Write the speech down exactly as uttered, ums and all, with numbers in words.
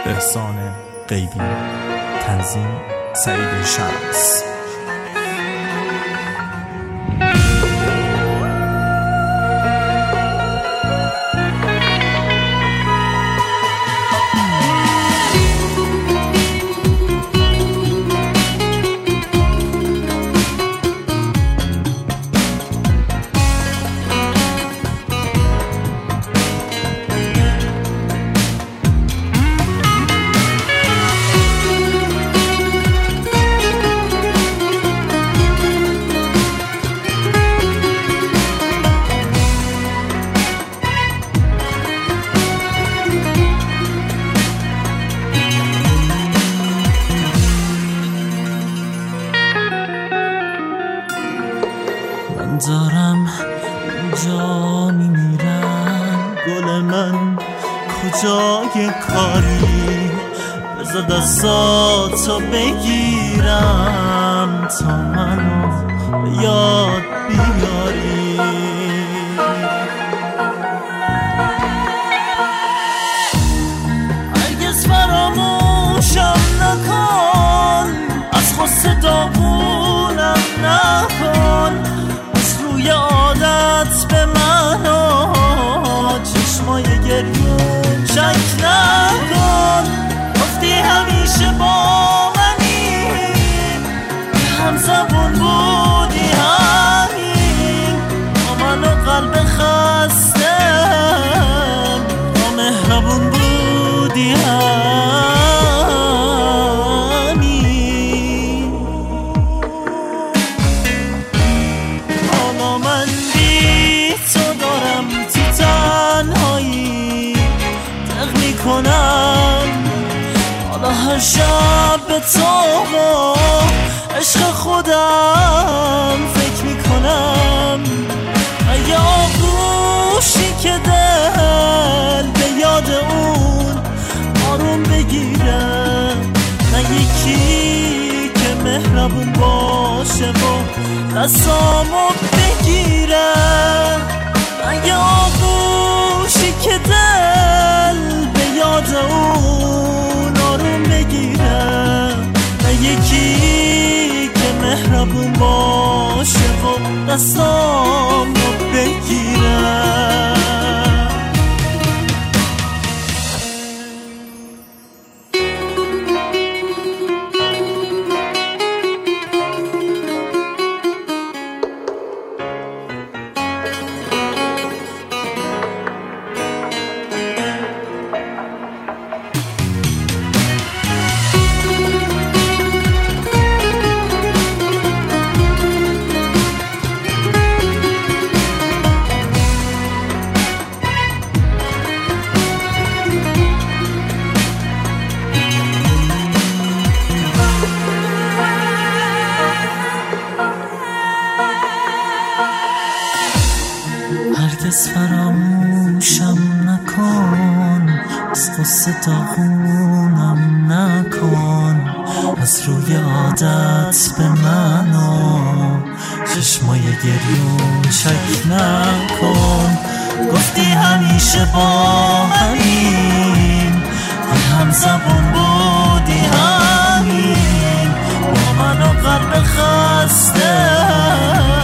احسان غیبی، تنظیم سعید شمس. دارم اینجا میمیرم، گل من کجای کاری؟ بذار دستاتو بگیرم تا منو به یاد بیاری. هرگز فراموشم نکن، از غصه داغونم نکن، روی عادت به من و چشمای گریون شک نکن. گفتی همیشه با منی، هم زبون بودی همین، با من و قلب خستم، با مهربون بودی همین. حالا هر شب به تو و عشق خودم فکر میکنم، یه آغوشی که دل به یاد اون آروم بگیره، نه یکی که مهربون باشه و دستامو بگیره، نه یه آغوشی که دل به یاد اون آروم بگیره، نه یکی که مهربون باشه و دستامو بگیره. هرگز فراموشم نکن، از قصه داغونم نکن، از روی عادت به من و چشمای گریون شک نکن. گفتی همیشه با همین، هم زبون بودی همین، با من و قلب خسته